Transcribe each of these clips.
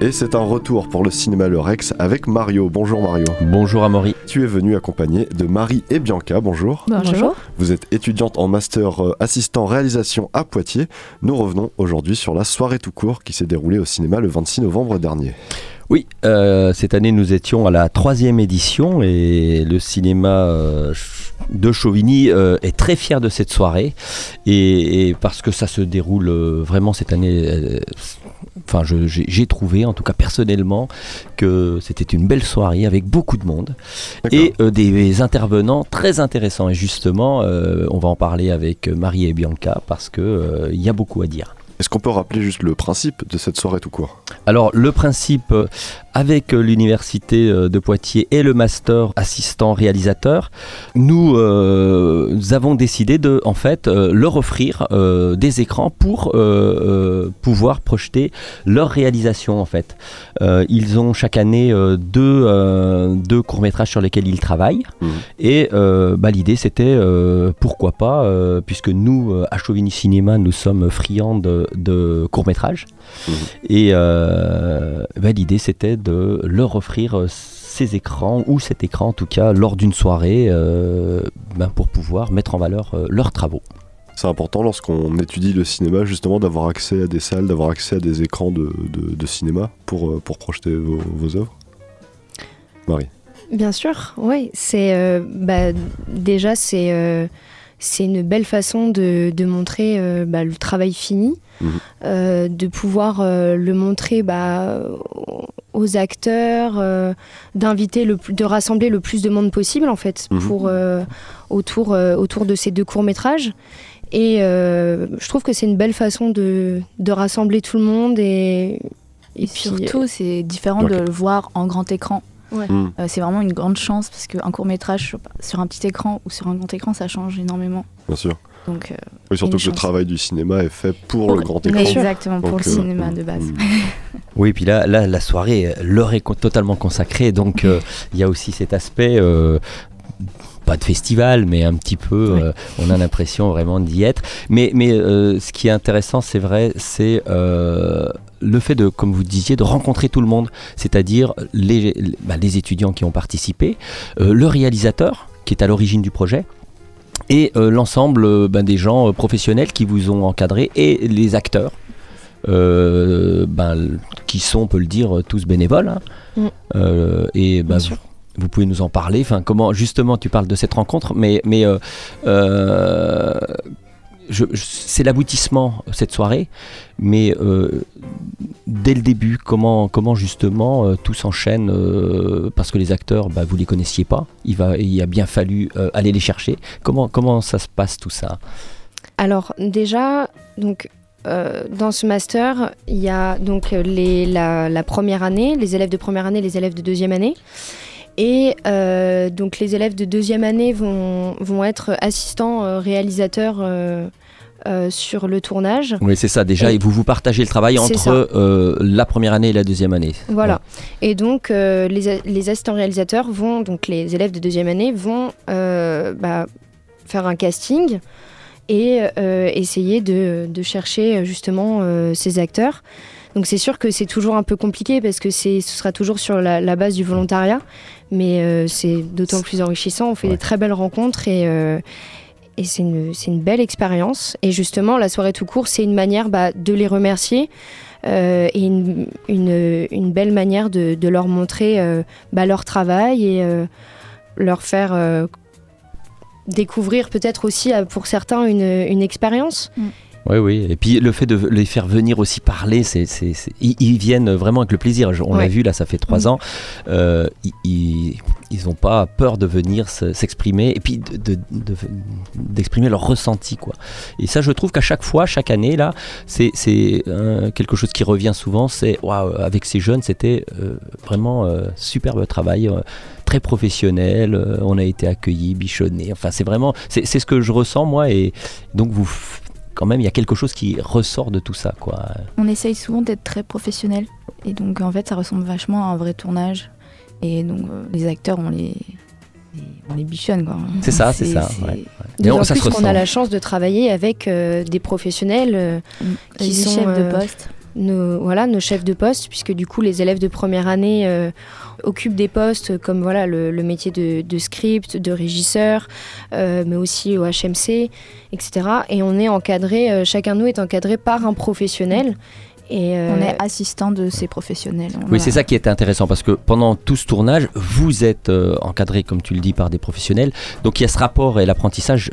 Et c'est un retour pour le cinéma Le Rex avec Mario. Bonjour Mario. Bonjour Amaury. Tu es venu accompagné de Marie et Bianca. Bonjour. Bonjour. Vous êtes étudiante en master assistant réalisation à Poitiers. Nous revenons aujourd'hui sur la soirée tout court qui s'est déroulée au cinéma le 26 novembre dernier. Oui, cette année nous étions à la 3e édition et le cinéma de Chauvigny est très fier de cette soirée et parce que ça se déroule vraiment cette année. J'ai trouvé, en tout cas personnellement, que c'était une belle soirée avec beaucoup de monde. D'accord. Et des intervenants très intéressants. Et justement, on va en parler avec Marie et Bianca parce qu'il y a beaucoup à dire. Est-ce qu'on peut rappeler juste le principe de cette soirée tout court ? Alors le principe avec l'université de Poitiers et le master assistant réalisateur, nous avons décidé de leur offrir des écrans pour pouvoir projeter leur réalisation en fait. Ils ont chaque année deux courts-métrages sur lesquels ils travaillent et l'idée c'était pourquoi pas puisque nous à Chauvigny Cinéma nous sommes friands de courts-métrages et l'idée c'était de leur offrir ces écrans ou cet écran en tout cas lors d'une soirée pour pouvoir mettre en valeur leurs travaux. C'est important lorsqu'on étudie le cinéma justement d'avoir accès à des salles, d'avoir accès à des écrans de cinéma pour projeter vos œuvres. Marie. Bien sûr, oui. Déjà c'est une belle façon de montrer le travail fini, de pouvoir le montrer aux acteurs, de rassembler le plus de monde possible en fait autour de ces deux courts-métrages. Et je trouve que c'est une belle façon de rassembler tout le monde et puis surtout c'est différent de le voir en grand écran. Ouais. C'est vraiment une grande chance parce qu'un court-métrage sur un petit écran ou sur un grand écran ça change énormément. Bien sûr. Donc, oui, surtout que le travail du cinéma est fait pour le grand écran. Exactement, pour le cinéma de base. Oui, puis là la soirée leur est totalement consacrée, donc il y a aussi cet aspect pas de festival, mais un petit peu, on a l'impression vraiment d'y être. Mais ce qui est intéressant, c'est vrai, c'est le fait de, comme vous disiez, de rencontrer tout le monde, c'est-à-dire les étudiants qui ont participé, le réalisateur qui est à l'origine du projet, et l'ensemble des gens professionnels qui vous ont encadré, et les acteurs, qui sont, on peut le dire, tous bénévoles. Vous pouvez nous en parler. Enfin, comment justement tu parles de cette rencontre, mais c'est l'aboutissement cette soirée. Mais dès le début, comment justement tout s'enchaîne parce que les acteurs, vous les connaissiez pas. Il a bien fallu aller les chercher. Comment ça se passe tout ça ? Alors déjà, donc. Dans ce master, il y a donc la première année, les élèves de première année, les élèves de deuxième année. Et donc les élèves de deuxième année vont être assistants réalisateurs sur le tournage. Oui, c'est ça déjà. Et vous partagez le travail entre la première année et la deuxième année. Voilà. Ouais. Et donc les assistants réalisateurs donc les élèves de deuxième année vont faire un casting et essayer de chercher justement ces acteurs. Donc c'est sûr que c'est toujours un peu compliqué parce que ce sera toujours sur la base du volontariat, mais c'est d'autant plus enrichissant. On fait des très belles rencontres et c'est une belle expérience. Et justement, la soirée tout court, c'est une manière de les remercier et une belle manière de leur montrer leur travail et leur faire découvrir peut-être aussi pour certains une expérience. Oui. Et puis le fait de les faire venir aussi parler, ils viennent vraiment avec le plaisir. On l'a vu là, ça fait 3 ans. Ils n'ont pas peur de venir s'exprimer et puis d'exprimer leur ressenti, quoi. Et ça, je trouve qu'à chaque fois, chaque année là, c'est quelque chose qui revient souvent. C'est waouh, avec ces jeunes, c'était vraiment superbe travail. Très professionnel, on a été accueillis, bichonnés, enfin c'est ce que je ressens moi, et donc quand même il y a quelque chose qui ressort de tout ça, quoi. On essaye souvent d'être très professionnel et donc en fait ça ressemble vachement à un vrai tournage et donc les acteurs on les bichonne, quoi. C'est ça. Ouais. D'autant plus qu'on a la chance de travailler avec des professionnels qui sont chefs de poste. nos chefs de poste, puisque du coup les élèves de première année occupent des postes comme le métier de script, de régisseur, mais aussi au HMC, etc. Et on est encadré, chacun de nous est encadré par un professionnel. Et on est assistant de ces professionnels. Oui, c'est ça qui était intéressant, parce que pendant tout ce tournage, vous êtes encadré, comme tu le dis, par des professionnels. Donc il y a ce rapport, et l'apprentissage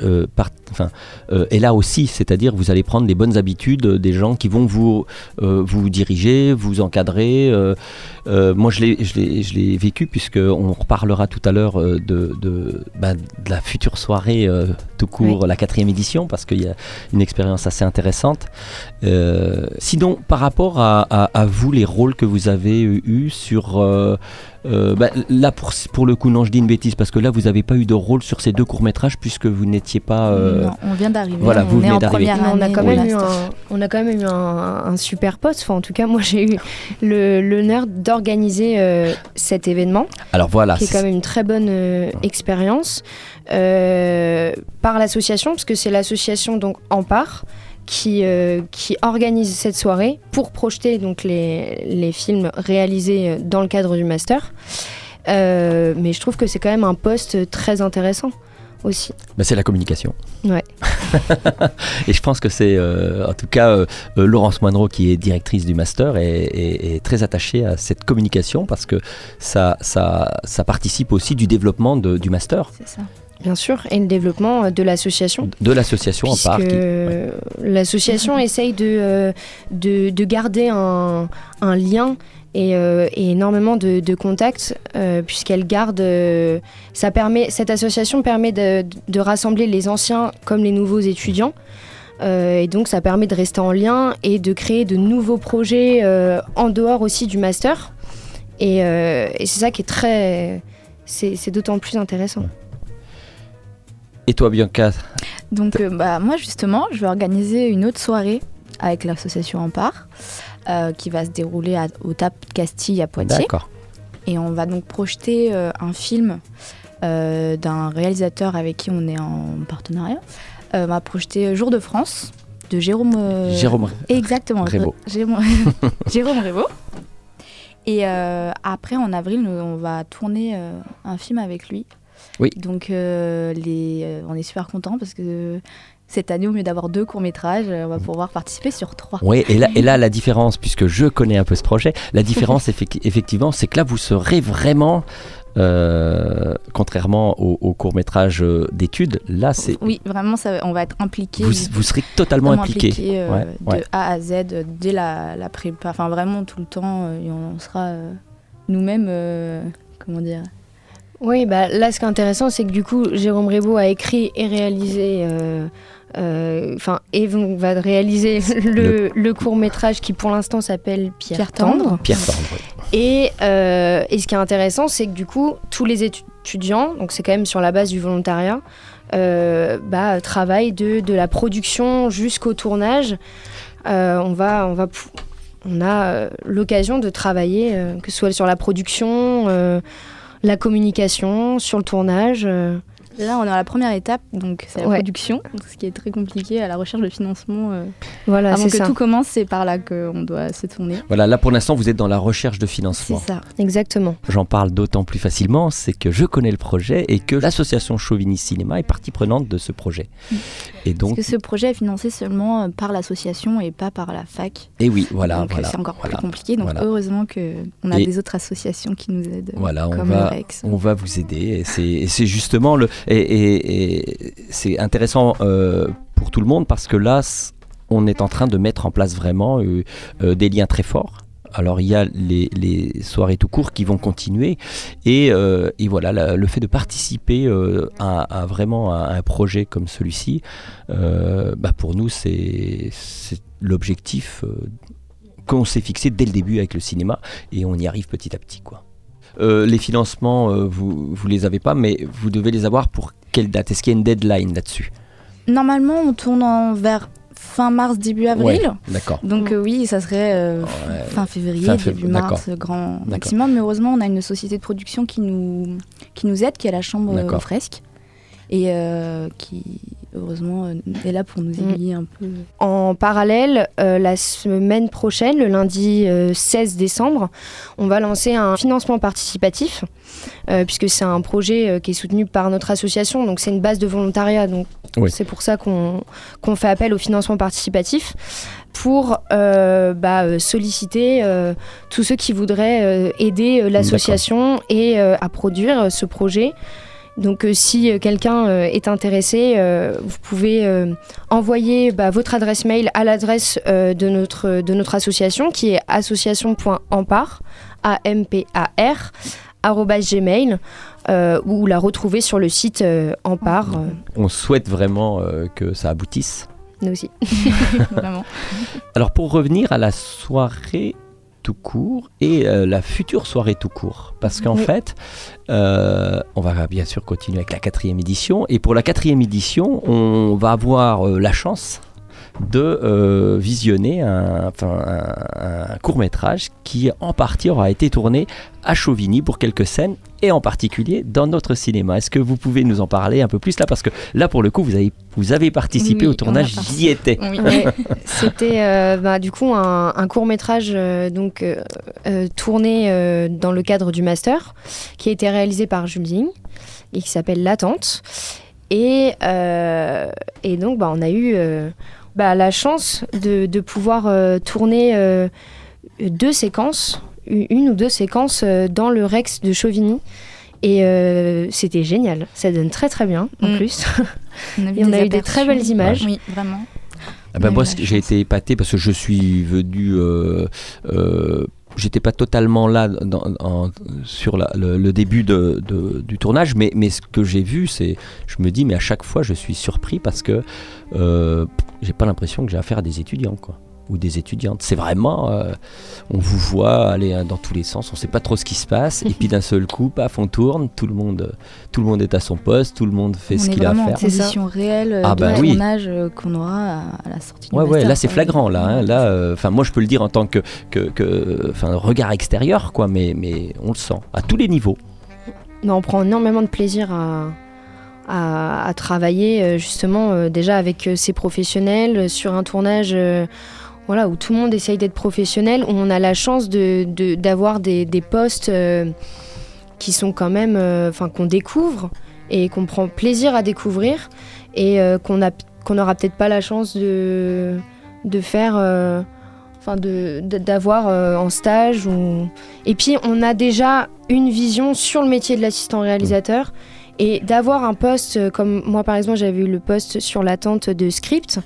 est là aussi, c'est-à-dire vous allez prendre les bonnes habitudes des gens qui vont vous diriger, vous encadrer. Moi, je l'ai vécu, puisqu'on reparlera tout à l'heure de la future soirée tout court, la 4e édition, parce qu'il y a une expérience assez intéressante. Sinon, par rapport à vous, les rôles que vous avez eus sur... là, pour le coup, non, je dis une bêtise, parce que là, vous n'avez pas eu de rôle sur ces 2 courts-métrages, puisque vous n'étiez pas... Non, on vient d'arriver. Voilà, vous venez d'arriver. On a quand même eu un super poste. Enfin, en tout cas, moi, j'ai eu l'honneur d'organiser cet événement. Alors voilà. Qui est quand même une très bonne expérience. Par l'association, parce que c'est l'association donc Ampare qui organise cette soirée pour projeter donc les films réalisés dans le cadre du master. Mais je trouve que c'est quand même un poste très intéressant aussi. C'est la communication. Ouais. Et je pense que c'est, en tout cas, Laurence Moinreau, qui est directrice du master, est très attachée à cette communication, parce que ça participe aussi du développement du master. C'est ça. Bien sûr, et le développement de l'association. De l'association Ampare. L'association essaye de garder un lien et énormément de contacts, puisqu'elle garde... cette association permet de rassembler les anciens comme les nouveaux étudiants. Et donc ça permet de rester en lien et de créer de nouveaux projets en dehors aussi du master. Et c'est ça qui est très... C'est d'autant plus intéressant. Et toi, Bianca? Donc moi justement, je vais organiser une autre soirée avec l'association Ampare qui va se dérouler au TAP Castille à Poitiers. D'accord. Et on va donc projeter un film d'un réalisateur avec qui on est en partenariat. On va projeter Jour de France de Jérôme exactement, Rébaud. Jérôme Rébaud. Et après, en avril, on va tourner un film avec lui. Oui. Donc, on est super contents parce que cette année, au lieu d'avoir 2 courts-métrages, on va pouvoir participer sur 3. Oui, et là, la différence, puisque je connais un peu ce projet, la différence, effectivement, c'est que là, vous serez vraiment... contrairement au court-métrage d'études, là c'est... Oui, vraiment, on va être impliqués. Vous serez totalement impliqués. De A à Z, dès la prépa, enfin vraiment tout le temps, et on sera nous-mêmes, comment dire... Oui, là ce qui est intéressant, c'est que du coup, Jérôme Rébaud a écrit et réalisé... et va réaliser le court-métrage qui pour l'instant s'appelle Pierre Tendre. Pierre Tendre, oui. Et ce qui est intéressant, c'est que du coup, tous les étudiants, donc c'est quand même sur la base du volontariat, travaillent de la production jusqu'au tournage. On a l'occasion de travailler, que ce soit sur la production, la communication, sur le tournage. Là, on est à la première étape, donc c'est la production, ce qui est très compliqué, à la recherche de financement. Avant que tout commence, c'est par là qu'on doit se tourner. Voilà, là pour l'instant, vous êtes dans la recherche de financement. C'est ça. Exactement. J'en parle d'autant plus facilement, c'est que je connais le projet et que l'association Chauviniste Cinéma est partie prenante de ce projet. Et donc... Parce que ce projet est financé seulement par l'association et pas par la fac. Et oui, voilà. Donc c'est encore plus compliqué, donc heureusement qu'on a des autres associations qui nous aident, comme le Rex. On va vous aider, et c'est justement Et c'est intéressant pour tout le monde, parce que là, on est en train de mettre en place vraiment des liens très forts. Alors il y a les soirées tout court qui vont continuer, et voilà, le fait de participer à vraiment à un projet comme celui-ci, pour nous c'est l'objectif qu'on s'est fixé dès le début avec le cinéma, et on y arrive petit à petit, quoi. Les financements, vous les avez pas, mais vous devez les avoir pour quelle date? Est-ce qu'il y a une deadline là-dessus? Normalement, on tourne vers fin mars, début avril. Ouais, d'accord. Donc oui, ça serait fin février, début mars, grand maximum. Mais heureusement, on a une société de production qui nous aide, qui est la Chambre aux Fresques. et qui heureusement est là pour nous aiguiller un peu. En parallèle, la semaine prochaine, le lundi 16 décembre, on va lancer un financement participatif, puisque c'est un projet qui est soutenu par notre association, donc c'est une base de volontariat, donc c'est pour ça qu'on fait appel au financement participatif, pour solliciter tous ceux qui voudraient aider l'association et à produire ce projet. Donc si quelqu'un est intéressé, vous pouvez envoyer votre adresse mail à l'adresse de notre association, qui est association.ampar, AMPAR, @gmail, ou la retrouver sur le site Ampar. On souhaite vraiment que ça aboutisse. Nous aussi. Vraiment. Alors pour revenir à la soirée tout court et la future soirée tout court, parce qu'en fait on va bien sûr continuer avec la 4e édition, et pour la 4e édition on va avoir la chance de visionner un court-métrage qui en partie aura été tourné à Chauvigny pour quelques scènes, et en particulier dans notre cinéma. Est-ce que vous pouvez nous en parler un peu plus là, parce que là pour le coup vous avez participé au tournage, j'y étais. Oui. C'était du coup un court-métrage tourné dans le cadre du master, qui a été réalisé par Jules Digne et qui s'appelle L'Attente, et donc on a eu la chance de pouvoir tourner deux séquences, une ou deux séquences dans le Rex de Chauvigny. Et c'était génial, ça donne très très bien en plus. On a eu des très belles images. Oui, vraiment. Moi j'ai été épaté parce que je suis venu... j'étais pas totalement là sur le début du tournage, mais ce que j'ai vu, je me dis, mais à chaque fois je suis surpris parce que j'ai pas l'impression que j'ai affaire à des étudiants, quoi, ou des étudiantes. C'est vraiment, on vous voit aller dans tous les sens, on sait pas trop ce qui se passe, et puis d'un seul coup, paf, on tourne, tout le monde est à son poste, tout le monde fait ce qu'il a à faire. On est vraiment en condition réelle de tournage qu'on aura à la sortie du master. Là c'est flagrant, moi je peux le dire en tant que regard extérieur, quoi, mais on le sent à tous les niveaux. On prend énormément de plaisir à travailler justement déjà avec ces professionnels sur un tournage où tout le monde essaye d'être professionnel, où on a la chance d'avoir des postes qui sont quand même qu'on découvre et qu'on prend plaisir à découvrir, et qu'on n'aura peut-être pas la chance de faire d'avoir en stage et puis on a déjà une vision sur le métier de l'assistant réalisateur. Et d'avoir un poste, comme moi par exemple j'avais eu le poste sur l'attente de script,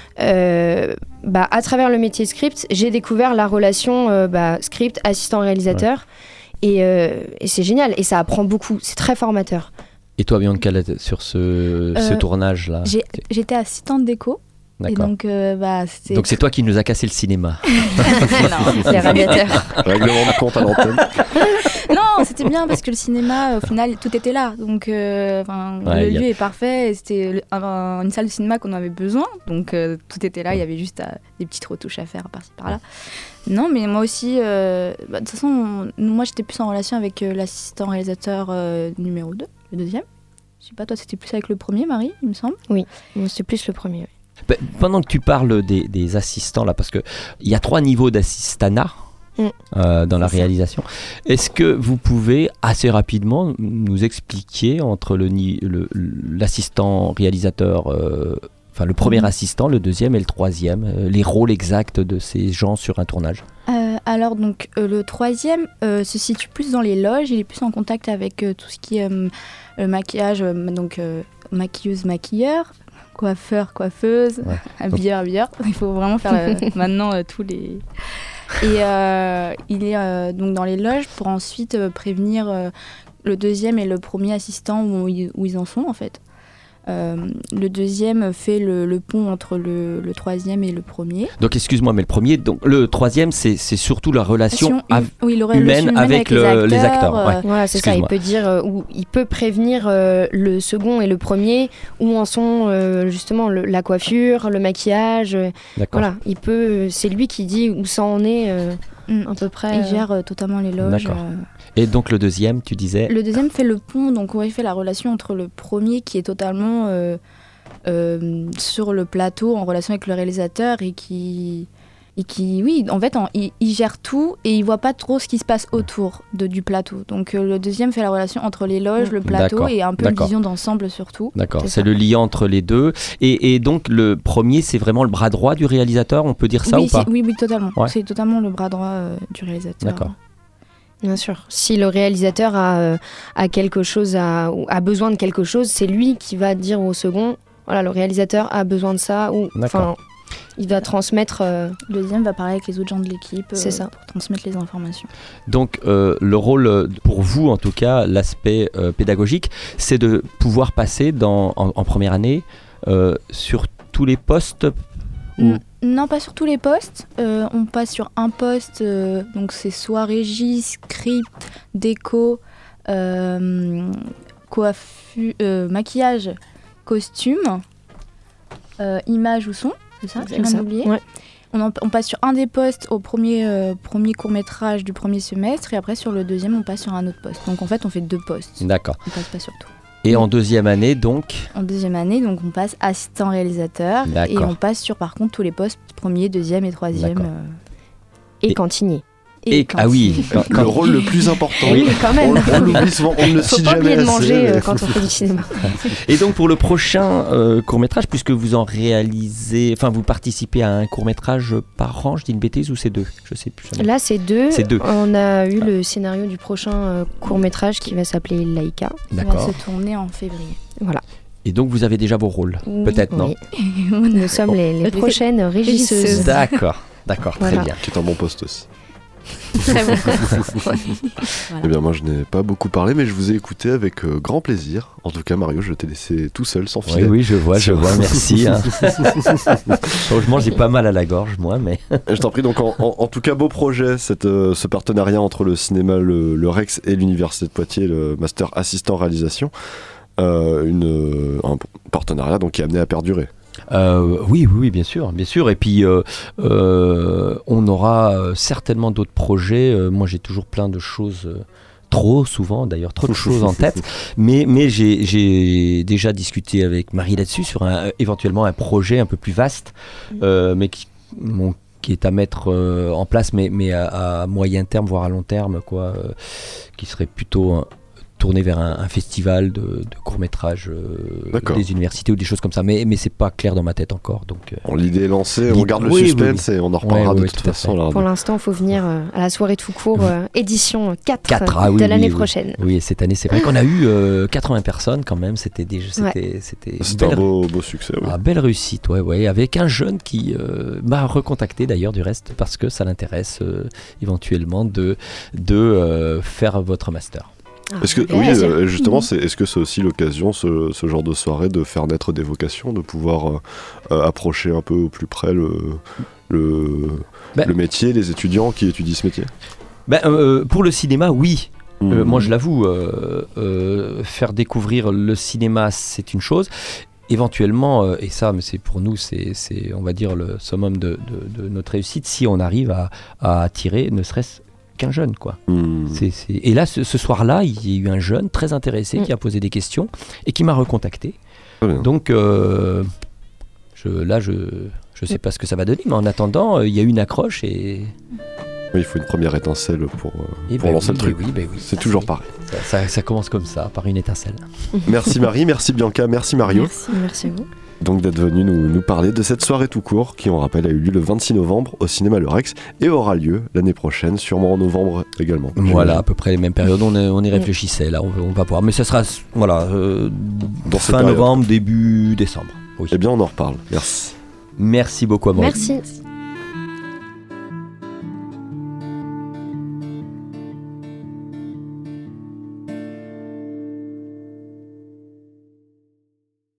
à travers le métier script, j'ai découvert la relation script, assistant réalisateur, et c'est génial, et ça apprend beaucoup, c'est très formateur. Et toi Bianca, sur ce tournage-là J'étais assistante déco. D'accord. Et donc c'est toi qui nous as cassé le cinéma. Non, les radiateurs. Règlement de compte à l'antenne. Non, c'était bien parce que le cinéma, au final, tout était là. Donc le lieu est parfait. Et c'était une salle de cinéma qu'on avait besoin. Donc tout était là. Il y avait juste des petites retouches à faire par-ci par-là. Non, mais moi aussi, de toute façon, moi j'étais plus en relation avec l'assistant réalisateur numéro 2, le deuxième. Je sais pas, toi c'était plus avec le premier, Marie, il me semble. Oui, moi c'est plus le premier. Oui. Pendant que tu parles des assistants là, parce qu'il y a 3 niveaux d'assistanat dans la réalisation, est-ce que vous pouvez assez rapidement nous expliquer entre l'assistant réalisateur, le premier assistant, le deuxième et le troisième, les rôles exacts de ces gens sur un tournage? Alors donc le troisième se situe plus dans les loges, il est plus en contact avec tout ce qui est maquillage, maquilleuse, maquilleur, coiffeur, coiffeuse, habilleur. Il faut vraiment faire maintenant tous les... Et il est donc dans les loges pour ensuite prévenir le deuxième et le premier assistant où ils en sont en fait. Le deuxième fait le pont entre le troisième et le premier. Donc excuse-moi, mais le troisième, c'est surtout la relation humaine avec les acteurs. Voilà, c'est ça. Il peut dire il peut prévenir le second et le premier où en sont justement la coiffure, le maquillage. D'accord. Voilà, c'est lui qui dit où ça en est. à peu près. Il gère totalement les loges. D'accord. Et donc le deuxième, tu disais. Le deuxième fait le pont, donc il fait la relation entre le premier qui est totalement sur le plateau en relation avec le réalisateur et qui oui, en fait, il gère tout et il voit pas trop ce qui se passe autour du plateau. Donc le deuxième fait la relation entre les loges, le plateau D'accord. et un peu une vision d'ensemble surtout. D'accord, C'est c'est ça. le lien entre les deux. Et donc le premier, c'est vraiment le bras droit du réalisateur, on peut dire ça oui, ou pas? oui, totalement. Ouais. C'est totalement le bras droit du réalisateur. D'accord. Bien sûr. Si le réalisateur a quelque chose, ou a besoin de quelque chose, c'est lui qui va dire au second, voilà, le réalisateur a besoin de ça, ou D'accord. il va transmettre. Le deuxième va parler avec les autres gens de l'équipe C'est ça. pour transmettre les informations. Donc le rôle, pour vous en tout cas, l'aspect pédagogique, c'est de pouvoir passer en première année sur tous les postes ou... Non, pas sur tous les postes. On passe sur un poste, donc c'est soit régie, script, déco, maquillage, costume, image ou son, c'est ça? J'ai rien oublié. Ouais. On passe sur un des postes au premier court-métrage du premier semestre et après sur le deuxième on passe sur un autre poste. Donc en fait on fait 2 postes. D'accord. On passe pas sur tout. Et en deuxième année, donc... En deuxième année, donc on passe assistant réalisateur et D'accord. on passe sur par contre tous les postes premier, deuxième et troisième. D'accord. Et Et- cantinier. Ah oui, Le rôle le plus important. Oui, quand même. On l'oublie souvent, on ne le Faut cite pas jamais oublier de assez, manger mais- quand on fait du cinéma. Et donc pour le prochain court-métrage, puisque vous en réalisez, enfin vous participez à un court-métrage par an, je dis une bêtise, ou c'est 2? Je sais plus. jamais. Là, c'est 2. C'est 2. On a eu le scénario du prochain court-métrage qui va s'appeler Laïka. On va D'accord. se tourner en février. Voilà. Et donc vous avez déjà vos rôles, peut-être, non? Oui. Nous sommes les prochaines régisseuses. D'accord, très Voilà. bien. Qui est un bon poste aussi. Très bon. Eh bien, moi, je n'ai pas beaucoup parlé, mais je vous ai écouté avec grand plaisir. En tout cas, Mario, je t'ai laissé tout seul, sans filet. Oui, je vois, merci. Hein. Franchement, j'ai pas mal à la gorge, moi, mais... Je t'en prie, donc en tout cas, beau projet, ce partenariat entre le cinéma, le Rex et l'Université de Poitiers, le master assistant réalisation. Un partenariat donc, qui est amené à perdurer. Oui, bien sûr. Et puis, on aura certainement d'autres projets. Moi, j'ai toujours plein de choses... trop souvent d'ailleurs, trop de choses en tête, mais j'ai déjà discuté avec Marie là-dessus sur éventuellement un projet un peu plus vaste, mais qui est à mettre en place, mais à moyen terme, voire à long terme, quoi, qui serait plutôt tourné vers un festival de courts-métrages des universités ou des choses comme ça, mais c'est pas clair dans ma tête encore. Donc, l'idée est lancée, on garde le suspense et on en reparlera de toute façon. Là, pour l'instant, il faut venir à la soirée tout court, édition 4 oui, de l'année oui. prochaine. Oui, cette année, c'est vrai qu'on a eu 80 personnes quand même, c'était un beau succès. Oui. Belle réussite, ouais, avec un jeune qui m'a recontacté d'ailleurs du reste, parce que ça l'intéresse éventuellement de faire votre master. Est-ce que, justement, est-ce que c'est aussi l'occasion, ce genre de soirée, de faire naître des vocations, de pouvoir approcher un peu au plus près le métier, les étudiants qui étudient ce métier? Pour le cinéma, oui. Moi, je l'avoue, faire découvrir le cinéma, c'est une chose. Éventuellement, et ça, mais c'est pour nous, c'est on va dire le summum de notre réussite, si on arrive à attirer, ne serait-ce qu'un jeune, quoi. Et là, ce soir-là, il y a eu un jeune très intéressé qui a posé des questions et qui m'a recontacté. Donc, je sais pas ce que ça va donner, mais en attendant, il y a eu une accroche et... Oui, il faut une première étincelle pour lancer le truc. Oui. C'est toujours pareil. Ça commence comme ça, par une étincelle. Merci Marie, merci Bianca, merci Mario. Merci à vous. Donc d'être venu nous parler de cette soirée tout court qui, on rappelle, a eu lieu le 26 novembre au cinéma Le Rex et aura lieu l'année prochaine, sûrement en novembre également. Voilà, à peu près les mêmes périodes, on y réfléchissait, là, on va voir. Mais ça sera fin novembre, début décembre. Oui. Eh bien, on en reparle. Merci. Merci beaucoup à moi. Merci.